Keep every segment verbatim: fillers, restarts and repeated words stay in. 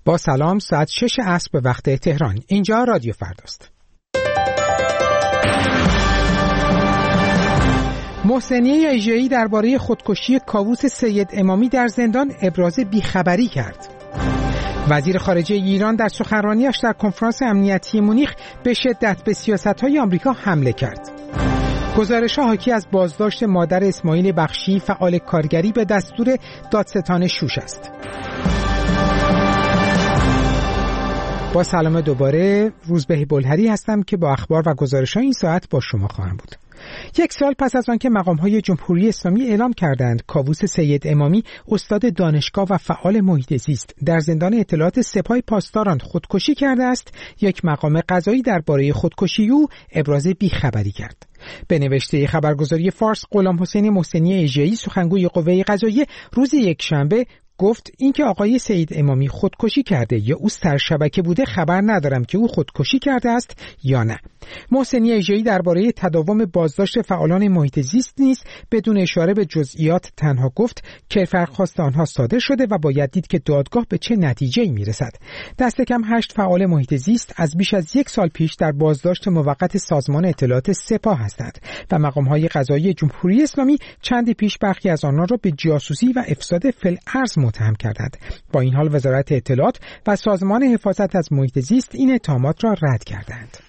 با سلام، ساعت شش عصر به وقت تهران. اینجا رادیو فرداست. محسنیه اژه‌ای درباره خودکشی کاووس سید امامی در زندان ابراز بیخبری کرد. وزیر خارجه ایران در سخنرانیش در کنفرانس امنیتی مونیخ به شدت به سیاست‌های آمریکا حمله کرد. گزارش‌ها حاکی از بازداشت مادر اسماعیل بخشی فعال کارگری به دستور دادستان شوش است. با سلام دوباره، روزبه بلهری هستم که با اخبار و گزارش‌های این ساعت با شما خواهم بود. یک سال پس از آنکه مقام‌های جمهوری اسلامی اعلام کردند کاووس سید امامی استاد دانشگاه و فعال محیط زیست در زندان اطلاعات سپاه پاسداران خودکشی کرده است، یک مقام قضایی درباره خودکشی او ابراز بیخبری کرد. به نوشته خبرگزاری فارس، غلام حسین محسنی اژه‌ای سخنگوی قوه قضاییه روز یکشنبه گفت اینکه آقای سید امامی خودکشی کرده یا او سرشبکه بوده خبر ندارم که او خودکشی کرده است یا نه. محسنی اژه‌ای درباره تداوم بازداشت فعالان محیط زیست نیز بدون اشاره به جزئیات تنها گفت که درخواست آنها صادر شده و باید دید که دادگاه به چه نتیجه‌ای میرسد. دست کم هشت فعال محیط زیست از بیش از یک سال پیش در بازداشت موقت سازمان اطلاعات سپاه هستند و مقام‌های قضایی جمهوری اسلامی چندی پیش برخی از آنها را به جاسوسی و افساد فی‌الارض متهم کردند. با این حال وزارت اطلاعات و سازمان حفاظت از محیط زیست این اتهامات را رد کردند.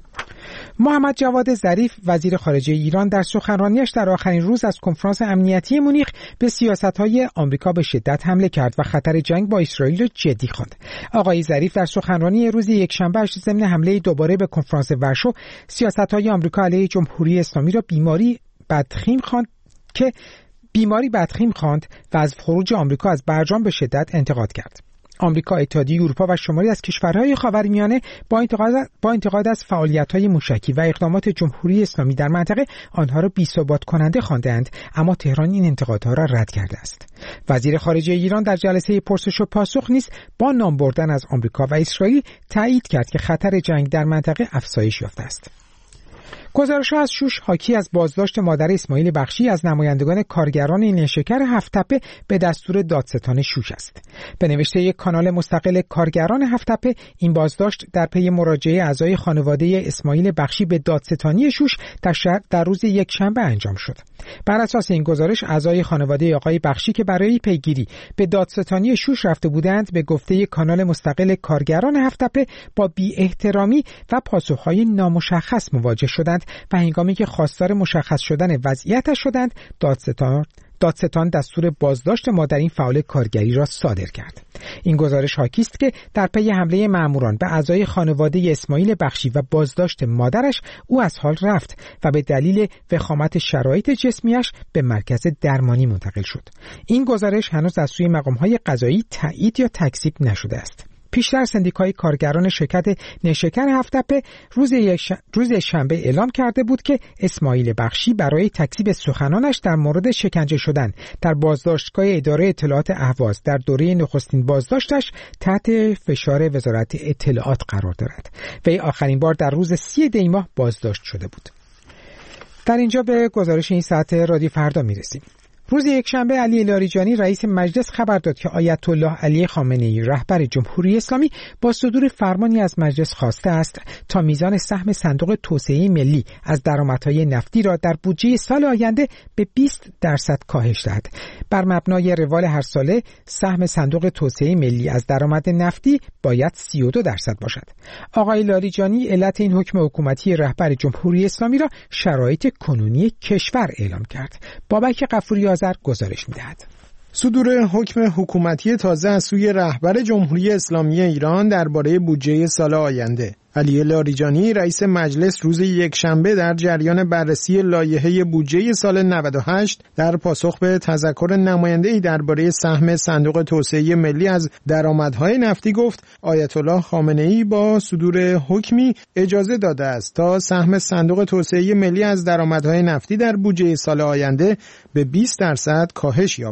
محمد جواد ظریف وزیر خارجه ایران در سخنرانیش در آخرین روز از کنفرانس امنیتی مونیخ به سیاست‌های آمریکا به شدت حمله کرد و خطر جنگ با اسرائیل را جدی خواند. آقای ظریف در سخنرانی روز یکشنبه ضمن حمله دوباره به کنفرانس ورشو سیاست‌های آمریکا علیه جمهوری اسلامی را بیماری بدخیم خواند که بیماری بدخیم خواند و از خروج آمریکا از برجام به شدت انتقاد کرد. آمریکا، اتحادیه اروپا و شماری از کشورهای خاورمیانه با انتقاد با انتقاد از فعالیت‌های موشکی و اقدامات جمهوری اسلامی در منطقه آنها را بی‌ثبات کننده خواندند، اما تهران این انتقادها را رد کرده است. وزیر خارجه ایران در جلسه پرسش و پاسخ نیز با نام بردن از آمریکا و اسرائیل تایید کرد که خطر جنگ در منطقه افزایش یافته است. گزارش‌ها از شوش حاکی از بازداشت مادر اسماعیل بخشی از نمایندگان کارگران نیشکر هفت‌تپه به دستور دادستان شوش است. به نوشته یک کانال مستقل کارگران هفت‌تپه، این بازداشت در پی مراجعه اعضای خانواده اسماعیل بخشی به دادستانی شوش در شهر در روز یکشنبه انجام شد. بر اساس این گزارش، اعضای خانواده آقای بخشی که برای پیگیری به دادستانی شوش رفته بودند، به گفته یک کانال مستقل کارگران هفت‌تپه با بی‌احترامی و پاسخ‌های نامشخص مواجه شدند و هنگامی که خواستار مشخص شدن وضعیتش شدند، دادستان دادستان دستور بازداشت مادر این فعال کارگری را صادر کرد. این گزارش حاکی است که در پی حمله ماموران به اعضای خانواده اسماعیل بخشی و بازداشت مادرش، او از حال رفت و به دلیل وخامت شرایط جسمیش به مرکز درمانی منتقل شد. این گزارش هنوز از سوی مقام‌های قضایی تایید یا تکذیب نشده است. پیشتر سندیکای کارگران شرکت نیشکر هفت‌تپه روز ش... روز شنبه اعلام کرده بود که اسماعیل بخشی برای تکذیب سخنانش در مورد شکنجه شدن در بازداشتگاه اداره اطلاعات اهواز در دوره نخستین بازداشتش تحت فشار وزارت اطلاعات قرار دارد. وی آخرین بار در روز سی دی ماه بازداشت شده بود. در اینجا به گزارش این ساعت رادیو فردا میرسیم. روز یکشنبه علی لاریجانی رئیس مجلس خبر داد که آیت الله علی خامنه‌ای رهبر جمهوری اسلامی با صدور فرمانی از مجلس خواسته است تا میزان سهم صندوق توسعه ملی از درآمدهای نفتی را در بودجه سال آینده به بیست درصد کاهش دهد. بر مبنای روال هر ساله سهم صندوق توسعه ملی از درآمد نفتی باید سی و دو درصد باشد. آقای لاریجانی علت این حکم حکومتی رهبر جمهوری اسلامی را شرایط کنونی کشور اعلام کرد. بابک غفوری آذر گزارش می‌دهد. صدور حکم حکومتی تازه از سوی رهبر جمهوری اسلامی ایران درباره بودجه سال آینده. علی لاریجانی رئیس مجلس روز یکشنبه در جریان بررسی لایحه بودجه سال نود و هشت در پاسخ به تذکر نماینده‌ای درباره سهم صندوق توسعه ملی از درآمدهای نفتی گفت آیت الله خامنه‌ای با صدور حکمی اجازه داده است تا سهم صندوق توسعه ملی از درآمدهای نفتی در بودجه سال آینده به بیست درصد کاهش یابد.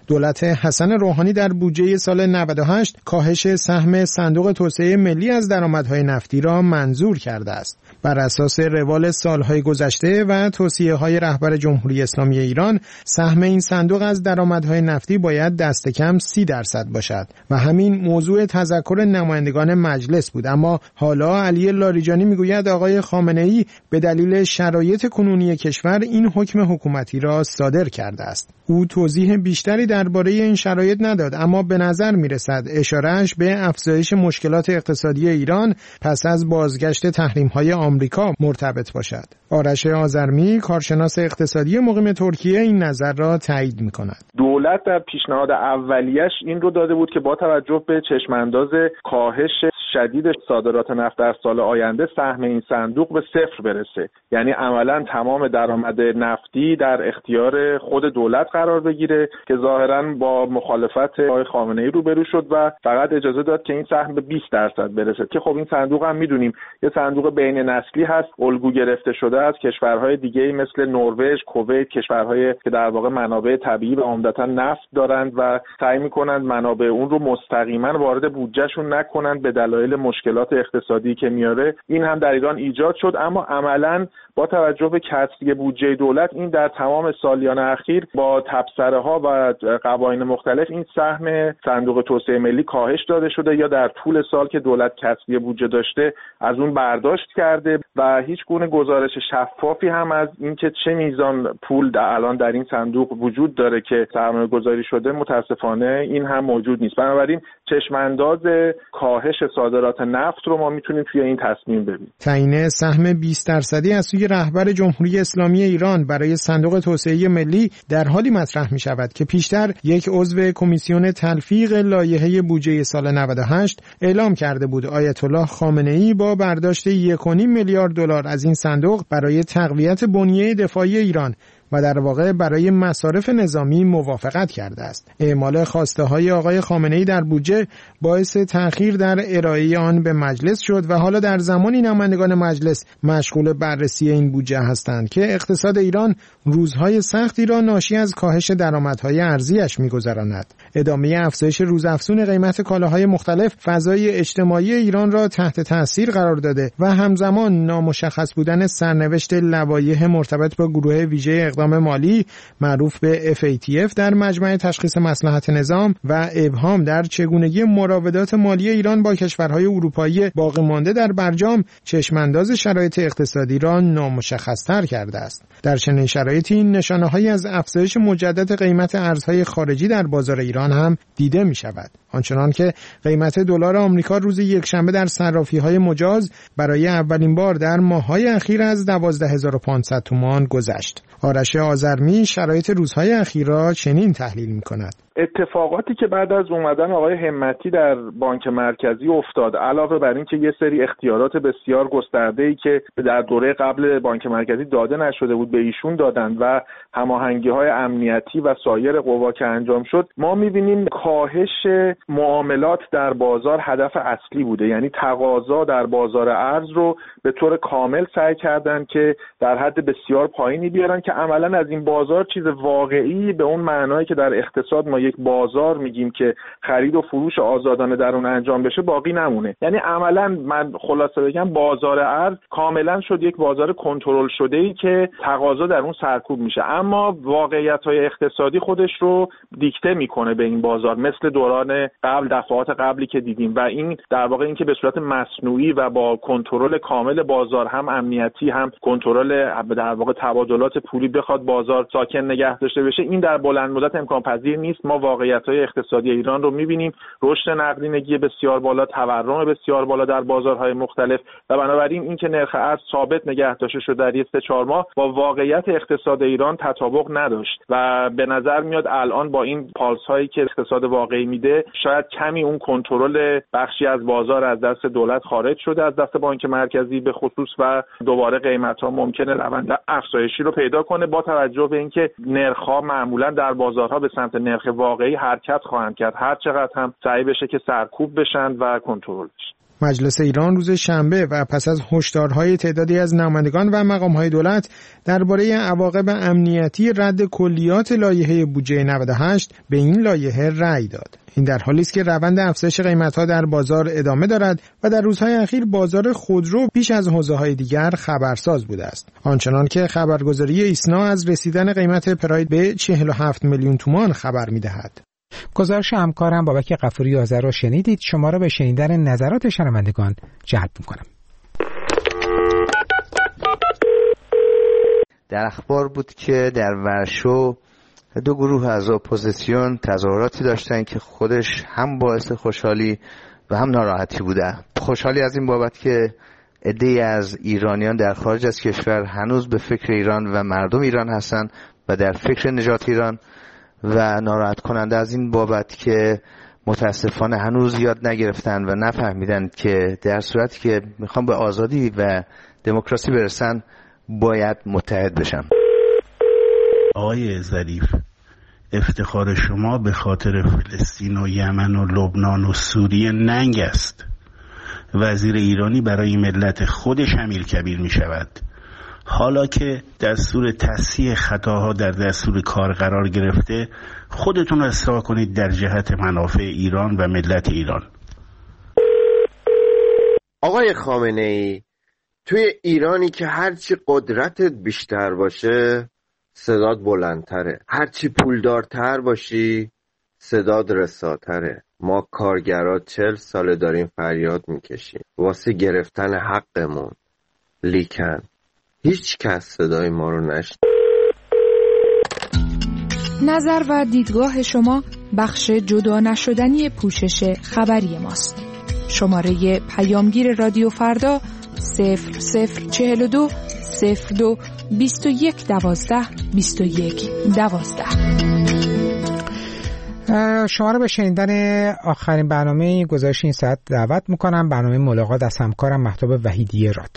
دولت حسن روحانی در بودجه سال نود و هشت کاهش سهم صندوق توسعه ملی از درآمدهای نفتی را منظور کرده است. بر اساس روال سالهای گذشته و توصیه‌های رهبر جمهوری اسلامی ایران، سهم این صندوق از درآمدهای نفتی باید دست کم سی درصد باشد و همین موضوع تذکر نمایندگان مجلس بود. اما حالا علی لاریجانی میگوید آقای خامنه‌ای به دلیل شرایط کنونی کشور این حکم حکومتی را صادر کرده است. او توضیح بیشتری درباره این شرایط نداد، اما به نظر میرسد اشارهش به افزایش مشکلات اقتصادی ایران پس از بازگشت تحریم‌های آمریکا مرتبط باشد. آرش آذرمی، کارشناس اقتصادی مقیم ترکیه، این نظر را تایید می‌کند. دولت در پیشنهاد اولیش این رو داده بود که با توجه به چشمانداز کاهش شدید صادرات نفت در سال آینده سهم این صندوق به صفر برسه، یعنی عملاً تمام درآمد نفتی در اختیار خود دولت قرار بگیره که ظاهراً با مخالفت آقای خامنه‌ای روبرو شد و فقط اجازه داد که این سهم به بیست درصد برسه که خب این صندوق هم میدونیم یه صندوق بین نسلی هست، الگو گرفته شده از کشورهای دیگه‌ای مثل نروژ، کویت، کشورهایی که در واقع منابع طبیعی و عمدتاً نفت دارند و سعی می‌کنند منابع اون رو مستقیما وارد بودجهشون نکنند به دلایل مشکلات اقتصادی که میاره. این هم در ایران ایجاد شد، اما عملاً با توجه به کسری بودجه دولت این در تمام سالیان اخیر با تبصره‌ها و قوانین مختلف این سهم صندوق توسعه ملی کاهش داده شده یا در طول سال که دولت کسری بودجه داشته از اون برداشت کرده و هیچ گونه گزارش شفافی هم از اینکه چه میزان پول در الان در این صندوق وجود داره که سرمایه گذاری شده متاسفانه این هم موجود نیست. بنابراین چشمانداز کاهش صادرات نفت رو ما میتونیم توی این تصمیم ببینیم. تعیین سهم بیست درصدی از سوی رهبر جمهوری اسلامی ایران برای صندوق توسعه ملی در حالی مطرح می شود که پیشتر یک عضو کمیسیون تلفیق لایحه بودجه سال نود و هشت اعلام کرده بود آیت الله خامنه‌ای با برداشت یک و نیم میلیارد دلار از این صندوق برای تقویت بنیه دفاعی ایران و در واقع برای مصارف نظامی موافقت کرده است. اعمال خواسته های آقای خامنه‌ای در بودجه باعث تأخیر در ارائه آن به مجلس شد و حالا در زمانی نمایندگان مجلس مشغول بررسی این بودجه هستند که اقتصاد ایران روزهای سختی را ناشی از کاهش درآمدهای ارزیش می‌گذراند. ادامه افزایش روزافزون قیمت کالاهای مختلف فضای اجتماعی ایران را تحت تاثیر قرار داده و همزمان نامشخص بودن سرنوشت لوایح مرتبط با گروه ویژه اقدام مالی معروف به اف ای تی اف در مجمع تشخیص مصلحت نظام و ابهام در چگونگی مراودات مالی ایران با کشورهای اروپایی باقی مانده در برجام چشمانداز شرایط اقتصادی را نامشخص‌تر کرده است. در چنین شرایطی نشانه‌هایی از افزایش مجدد قیمت ارزهای خارجی در بازار ایران هم دیده می‌شود. آنچنان که قیمت دلار آمریکا روز یکشنبه در صرافی‌های مجاز برای اولین بار در ماه‌های اخیر از دوازده هزار و پانصد تومان گذشت. آرش آذرمی شرایط روزهای اخیر را چنین تحلیل می‌کند. اتفاقاتی که بعد از اومدن آقای همتی در بانک مرکزی افتاد، علاوه بر این که یه سری اختیارات بسیار گسترده‌ای که در دوره قبل بانک مرکزی داده نشده بود به ایشون دادن و هماهنگی‌های امنیتی و سایر قوا که انجام شد، ما می‌بینیم کاهش معاملات در بازار هدف اصلی بوده. یعنی تقاضا در بازار ارز رو به طور کامل سعی کردن که در حد بسیار پایینی بیارن که عملاً از این بازار چیز واقعی به اون معنایی که در اقتصاد ما یک بازار میگیم که خرید و فروش آزادانه در اون انجام بشه باقی نمونه. یعنی عملاً من خلاصه بگم بازار ارز کاملاً شد یک بازار کنترل شده‌ای که تقاضا در اون سرکوب میشه، اما واقعیت‌های اقتصادی خودش رو دیکته میکنه به این بازار، مثل دوران قبل دفعات قبلی که دیدیم و این در واقع این که به صورت مصنوعی و با کنترل کامل بازار هم امنیتی هم کنترل در واقع تبادلات پولی بخواد بازار ساکن نگه داشته بشه، این در بلند مدت امکان پذیر نیست. ما واقعیت‌های اقتصادی ایران رو می‌بینیم، رشد نقدینگی بسیار بالا، تورم بسیار بالا در بازارهای مختلف و بنابراین اینکه نرخ ارز ثابت نگه داشته شده در یک سه چهار ماه با واقعیت اقتصاد ایران تطابق نداشت و به نظر میاد الان با این پالس‌هایی که اقتصاد واقعی میده شاید کمی اون کنترل بخشی از بازار از دست دولت خارج شده، از دست بانک مرکزی به خصوص و دوباره قیمت‌ها ممکنه روند افزایشی رو پیدا کنه با توجه به اینکه نرخ‌ها معمولاً در بازارها به سمت نرخ واقعی حرکت خواهند کرد، هر چقدر هم سعی بشه که سرکوب بشن و کنترل بشن. مجلس ایران روز شنبه و پس از هشدارهای تعدادی از نمایندگان و مقام‌های دولت درباره عواقب امنیتی رد کلیات لایحه بودجه نود و هشت به این لایحه رأی داد. این در حالی است که روند افزایش قیمت‌ها در بازار ادامه دارد و در روزهای اخیر بازار خودرو بیش از حوزه‌های دیگر خبرساز بوده است. آنچنان که خبرگزاری ایسنا از رسیدن قیمت پراید به چهل و هفت میلیون تومان خبر می‌دهد. گزارش همکارم بابک غفوری آذر را شنیدید. شما را به شنیدن نظرات شنوندگان جلب می‌کنم. در اخبار بود که در ورشو دو گروه از اپوزیسیون تظاهراتی داشتن که خودش هم باعث خوشحالی و هم ناراحتی بوده. خوشحالی از این بابت که عده‌ای از ایرانیان در خارج از کشور هنوز به فکر ایران و مردم ایران هستن و در فکر نجات ایران، و ناراحت کننده از این بابت که متاسفانه هنوز یاد نگرفتن و نفهمیدن که در صورتی که میخوان به آزادی و دموکراسی برسن باید متحد بشن. آقای ظریف، افتخار شما به خاطر فلسطین و یمن و لبنان و سوریه ننگ است. وزیر ایرانی برای ملت خودش امیل کبیر می شود. حالا که دستور تصحیح خطاها در دستور کار قرار گرفته، خودتون رو اصلاح کنید در جهت منافع ایران و ملت ایران. آقای خامنه‌ای، توی ایرانی که هرچی قدرتت بیشتر باشه صدات بلندتره، هرچی پولدارتر باشی صدات رساتره. ما کارگرا چل ساله داریم فریاد میکشیم واسه گرفتن حقمون، لیکن هیچ کس صدای ما رو نشنید. نظر و دیدگاه شما بخش جدا نشدنی پوشش خبری ماست. شماره پیامگیر رادیو فردا صفر صفر چهل و دو صفر دو بیست و یک دوازده بیست و یک دوازده. شما رو به شنیدن آخرین برنامه گزارش این ساعت دعوت میکنم. برنامه ملاقات از همکارم مهتاب وحیدی راد.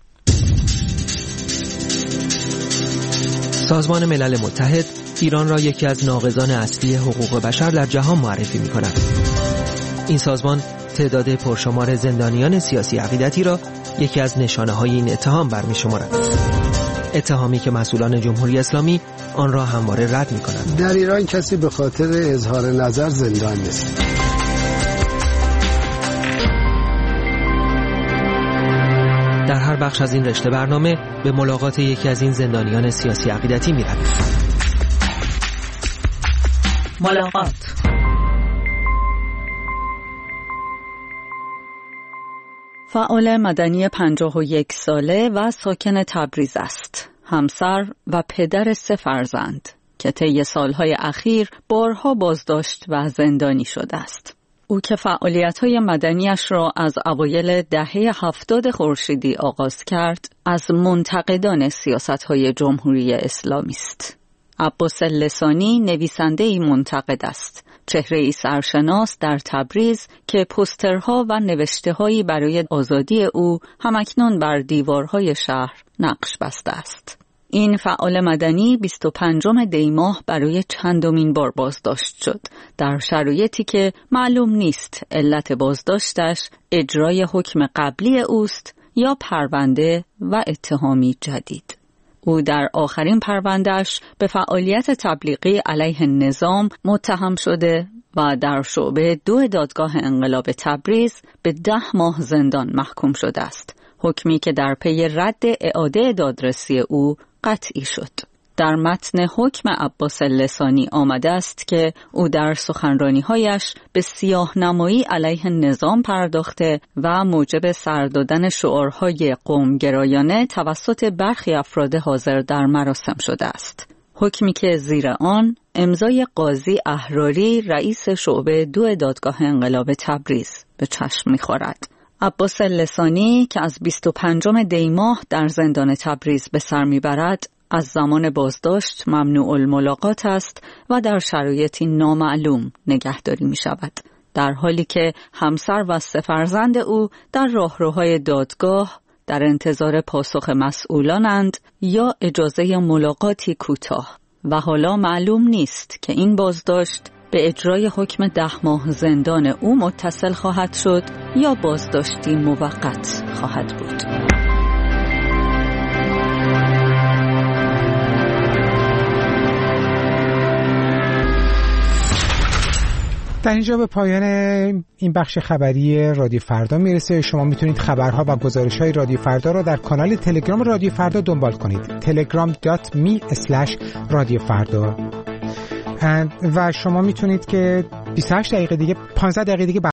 سازمان ملل متحد ایران را یکی از ناقضان اصلی حقوق بشر در جهان معرفی می‌کند. این سازمان تعداد پرشمار زندانیان سیاسی عقیدتی را یکی از نشانه‌های این اتهام برمی‌شمارد. اتهامی که مسئولان جمهوری اسلامی آن را همواره رد می‌کنند. در ایران کسی به خاطر اظهار نظر زندان نیست. در هر بخش از این رشته برنامه به ملاقات یکی از این زندانیان سیاسی عقیدتی می‌رویم. ملاقات. فعال مدنی پنجاه و یک ساله و ساکن تبریز است. همسر و پدر سه فرزند که طی سالهای اخیر بارها بازداشت و زندانی شده است. او که فعالیت‌های مدنیش را از اوایل دهه هفتاد خورشیدی آغاز کرد، از منتقدان سیاست‌های جمهوری اسلامی است. عباس لسانی نویسنده‌ای منتقد است، چهره‌ای سرشناس در تبریز که پوسترها و نوشته‌هایی برای آزادی او همکنون بر دیوارهای شهر نقش بسته است. این فعال مدنی بیست و پنجم دی ماه برای چندمین بار بازداشت شد، در شرایطی که معلوم نیست علت بازداشتش اجرای حکم قبلی اوست یا پرونده و اتهامی جدید. او در آخرین پروندهش به فعالیت تبلیغی علیه نظام متهم شده و در شعبه دو دادگاه انقلاب تبریز به ده ماه زندان محکوم شده است، حکمی که در پی رد اعاده دادرسی او قطعی شد. در متن حکم عباس لسانی آمده است که او در سخنرانی‌هایش به سیاه‌نمایی علیه نظام پرداخته و موجب سر دادن شعارهای قوم‌گرایانه توسط برخی افراد حاضر در مراسم شده است. حکمی که زیر آن امضای قاضی احراری رئیس شعبه دو دادگاه انقلاب تبریز به چشم می‌خورد. عباس لسانی که از بیست و پنجم دی ماه در زندان تبریز به سر میبرد، از زمان بازداشت ممنوع الملاقات است و در شرایطی نامعلوم نگهداری می شود، در حالی که همسر و سه فرزند او در راهروهای دادگاه در انتظار پاسخ مسئولانند یا اجازه ملاقاتی کوتاه و حالا معلوم نیست که این بازداشت به اجرای حکم ده ماه زندان او متصل خواهد شد یا بازداشتی موقت خواهد بود. در اینجا به پایان این بخش خبری رادیو فردا میرسه. شما میتونید خبرها و گزارش‌های رادیو فردا را در کانال تلگرام رادیو فردا دنبال کنید. تلگرام دات می اسلش رادیو فردا. و شما میتونید که بیست و هشت دقیقه دیگه پانزده دقیقه دیگه